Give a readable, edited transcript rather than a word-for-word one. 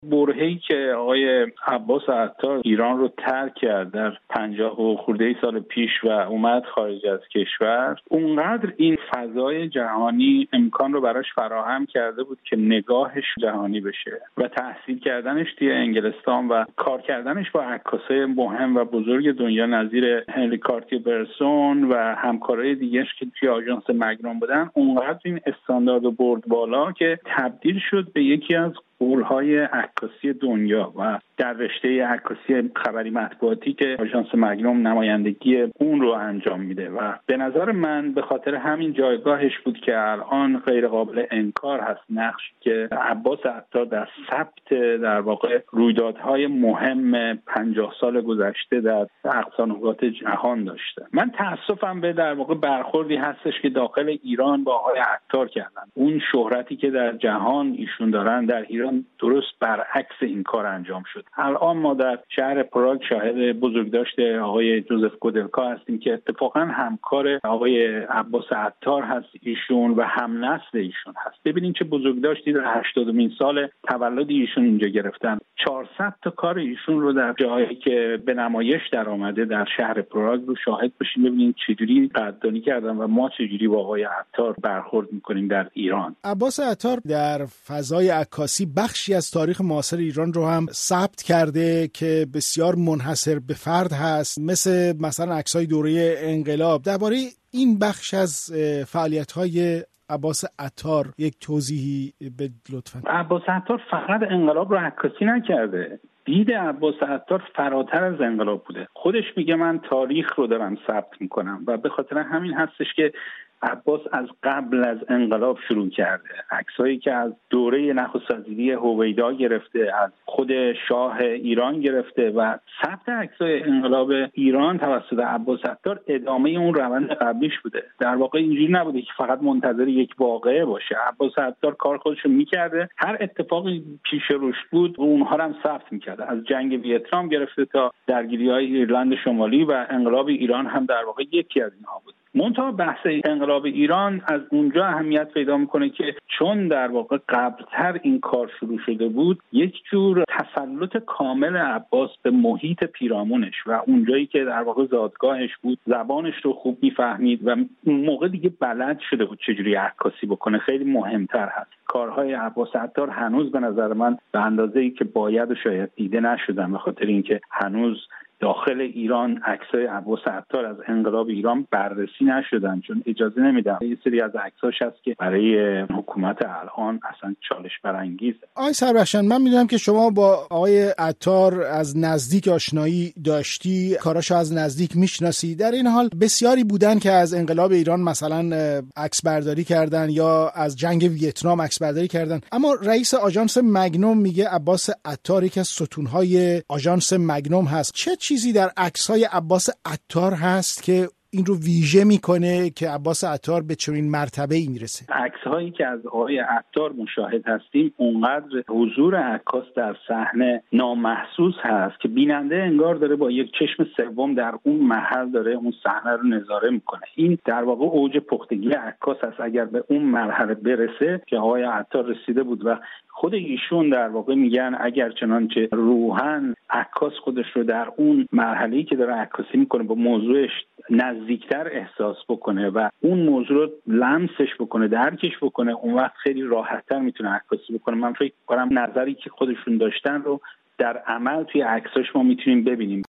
برهه‌ای که آقای عباس عطار ایران رو ترک کرد در 50 و خورده سال پیش و اومد خارج از کشور، اونقدر این فضای جهانی امکان رو براش فراهم کرده بود که نگاهش جهانی بشه و تحصیل کردنش توی انگلستان و کار کردنش با عکاسای مهم و بزرگ دنیا نظیر هنری کارتیر برسون و همکارای دیگه‌اش که توی آژانس مگنوم بودن، اونقدر این استاندارد رو برد بالا که تبدیل شد به یکی از قول‌های عکاسی دنیا و در رشته عکاسی خبری مطبوعاتی که آژانس مگنوم نمایندگی اون رو انجام میده و به نظر من به خاطر همین جایگاهش بود که الان غیر قابل انکار هست نقشی که عباس عطار در ثبت در واقع رویدادهای مهم 50 سال گذشته در اقصا نقاط جهان داشته. من تأسفم به در واقع برخوردی هستش که داخل ایران با آقای عطار کردن. اون شهرتی که در جهان ایشون دارن در ایران درست برعکس این کار انجام شد. الان ما در شهر پراگ شاهد بزرگداشت آقای جوزف گودلکا هستیم که اتفاقا همکار آقای عباس عطار هست ایشون و هم نسل ایشون هست. ببینید چه بزرگداشتی در 80مین سال تولد ایشون اینجا گرفتن. 400 تا کار ایشون رو در جایی که به نمایش در آمده در شهر پراگ رو شاهد باشیم، ببینید چجوری قدردانی کردن و ما چجوری با آقای عطار برخورد میکنیم در ایران. عباس عطار در فضای عکاسی بخشی از تاریخ معاصر ایران رو هم ثبت کرده که بسیار منحصر به فرد هست، مثلا عکس‌های دوره انقلاب. درباره این بخش از فعالیت‌های عباس عطار یک توضیحی به لطفاً. عباس عطار فقط انقلاب رو عکاسی نکرده. دید عباس عطار فراتر از انقلاب بوده. خودش میگه من تاریخ رو دارم ثبت میکنم و به خاطر همین هستش که عباس از قبل از انقلاب شروع کرده. عکسایی که از دوره نخست وزیری هویدا گرفته، از خود شاه ایران گرفته و ثبت عکسای انقلاب ایران توسط عباس عطار ادامه اون روند قبلیش بوده. در واقع اینجوری نبوده که فقط منتظر یک واقعه باشه. عباس عطار کار خودش رو میکرده، هر اتفاقی پیش روش بود اونها رو هم ثبت میکرده. از جنگ ویتنام گرفته تا درگیری‌های ایرلند شمالی و انقلاب ایران هم در واقع یکی از اینها بود. منتها بحث انقلاب ایران از اونجا اهمیت پیدا میکنه که چون در واقع قبلتر این کار شروع شده بود، یک جور تسلط کامل عباس به محیط پیرامونش و اونجایی که در واقع زادگاهش بود زبانش رو خوب میفهمید و اون موقع دیگه بلد شده بود چجوری عکاسی بکنه. خیلی مهمتر هست. کارهای عباس عطار هنوز به نظر من به اندازه‌ای که باید و شاید دیده نشدن، به خاطر اینکه هنوز داخل ایران عکسای عباس عطار از انقلاب ایران بررسی نشدن، چون اجازه نمیدن. یه سری از عکساش هست که برای حکومت الان اصلا چالش برانگیزه. آقای سربخشن، من میدونم که شما با آقای عطار از نزدیک آشنایی داشتی، کاراشو از نزدیک میشناسی. در این حال بسیاری بودن که از انقلاب ایران مثلا عکس برداری کردن یا از جنگ ویتنام عکس برداری کردن، اما رئیس آژانس مگنوم میگه عباس عطار که ستونهای آژانس مگنوم هست. چه چیزی در عکس‌های عباس عطار هست که این رو ویژه میکنه که عباس عطار به چنین مرتبه‌ای میرسه؟ عکس‌هایی که از آقای عطار مشاهد هستیم اونقدر حضور عکاس در صحنه نامحسوس هست که بیننده انگار داره با یک چشم سوم در اون محل داره اون صحنه رو نظاره میکنه. این در واقع اوج پختگی عکاس هست. اگر به اون مرحله برسه که آقای عطار رسیده بود و خود ایشون در واقع میگن اگر چنانچه روحاً عکاس خودش رو در اون مرحله‌ای که داره عکاسی میکنه با موضوعش نزدیکتر احساس بکنه و اون موضوع رو لمسش بکنه، درکش بکنه، اون وقت خیلی راحت‌تر میتونه عکاسی بکنه. من فکر کنم نظری که خودشون داشتن رو در عمل توی عکساش ما میتونیم ببینیم.